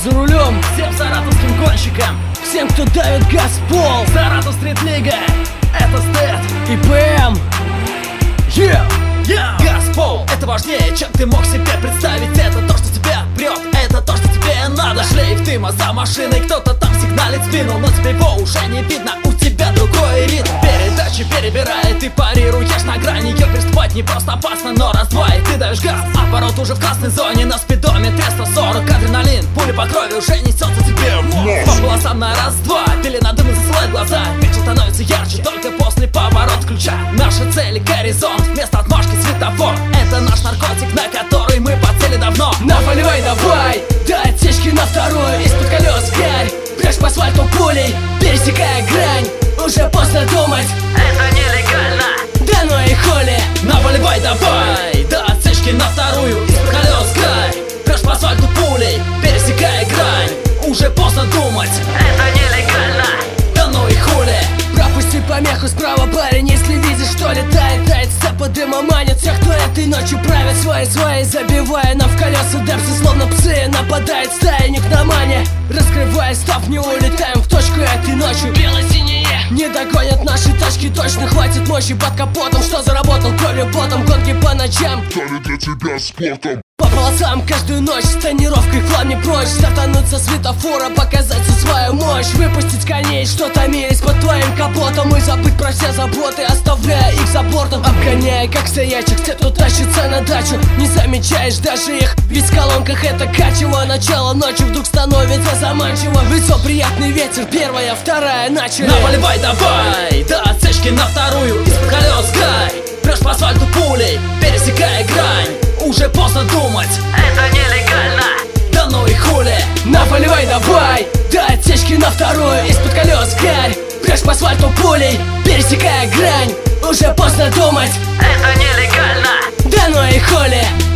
за рулем, всем саратовским гонщикам, всем, кто давит газ в пол. Саратов Стрит-лига, это стэт и ПМ. Газпол, это важнее, чем ты мог себе представить. Это то, что тебя прет, это то, что тебе надо. Шлейф дыма за машиной, кто-то там сигналит спину, но тебе его уже не видно, у тебя другой ритм. Передачи перебирает, ты парируешь на грани. Ее переступать не просто опасно, но раз-два и ты даешь газ. Оборот уже в красной зоне, на спидометре 140. Адреналин, пули по крови уже несется тебе в мозг. По полосам на раз-два, пелена дыма засылает глаза. Вечер становится ярче только после поворота ключа. Наша цель — горизонт, вместо отмашки светофор. Это наш наркотик, на который мы подсели давно. Наполивай давай, до отсечки на вторую. Из-под колес гарь, прешь по асфальту пулей, пересекая грань. Уже поздно думать, это нелегально. Да ну и хули. Наполивай давай, до отсечки на вторую. Из-под колес гарь, прешь по асфальту пулей, пересекая грань. Уже поздно думать, это нелегально. Да ну и хули. Пропусти помеху справа, парень, если видишь, что летает. Тает сцепа дыма, манит всех, кто этой ночью правит. Свои, забивая нам в колеса дерсы, словно псы. Нападает стайник на мане, раскрывая ставни, улетаем в точку этой ночью. Бело-синие не догонят наши тачки, точно хватит мощи под капотом. Что заработал кровью потом, гонки по ночам стали для тебя спортом. По полосам каждую ночь с тонировкой к вам не прочь. Стартануть со светофора, показать всю свою мощь. Выпустить коней, что томились под твоим капотом. И забыть про все заботы, оставляя их за бортом. Обгоняя как стоячих, те, кто тащится на дачу. Не замечаешь даже их, ведь в колонках это качево. Начало ночи вдруг становится заманчиво. В лицо приятный ветер, первая, вторая, начали. Наполивай давай, до отсечки на вторую. Из-под колес гарь, прешь по асфальту пулей, пересекая грань. Уже поздно думать, это нелегально. Да ну и хули. Наполивай давай, до отсечки на вторую. Из-под колес гарь, прешь по асфальту пулей, пересекая грань. Уже поздно думать, это нелегально. да ну и хули.